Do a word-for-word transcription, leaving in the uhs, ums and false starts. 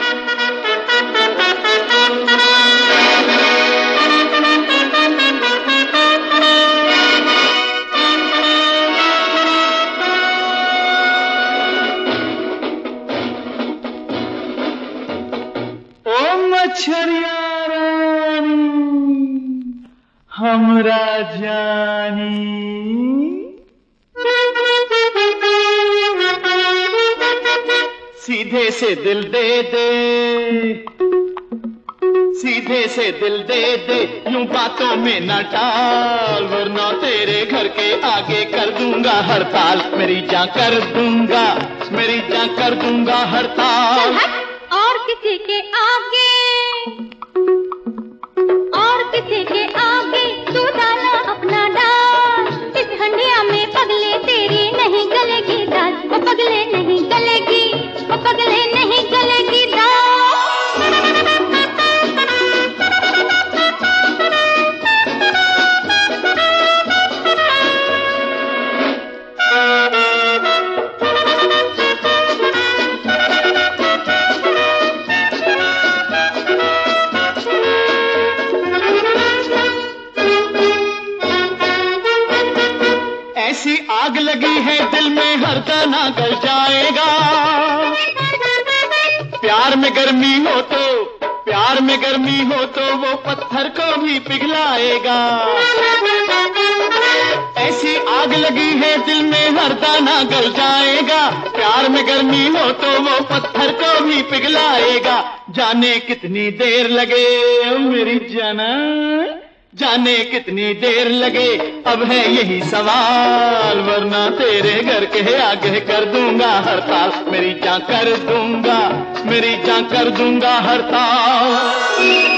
मछरिया रानी हमरा जानी, सीधे से दिल दे दे, सीधे से दिल दे दे, यूं बातों में न टाल, वरना तेरे घर के आगे कर दूंगा हड़ताल। मेरी जान कर दूंगा, मेरी जान कर दूंगा हड़ताल। और किसी के आगे, और किसी के आगे तू डाला अपना डाल, इस हंडिया में पगले तेरी नहीं गलेगी दाल, वो पगले नहीं गलेगी, वो पगले नहीं गलेगी दाल। ऐसी आग लगी है दिल में हर दाना गल जाएगा, प्यार में गर्मी हो तो, प्यार में गर्मी हो तो वो पत्थर को भी पिघलाएगा। ऐसी आग लगी है दिल में हर दाना गल जाएगा, प्यार में गर्मी हो तो वो पत्थर को भी पिघलाएगा। जाने कितनी देर लगे मेरी जाना, जाने कितनी देर लगे, अब है यही सवाल, वरना तेरे घर के आगे कर दूंगा हड़ताल। मेरी जान कर दूंगा, मेरी जान कर दूंगा हड़ताल।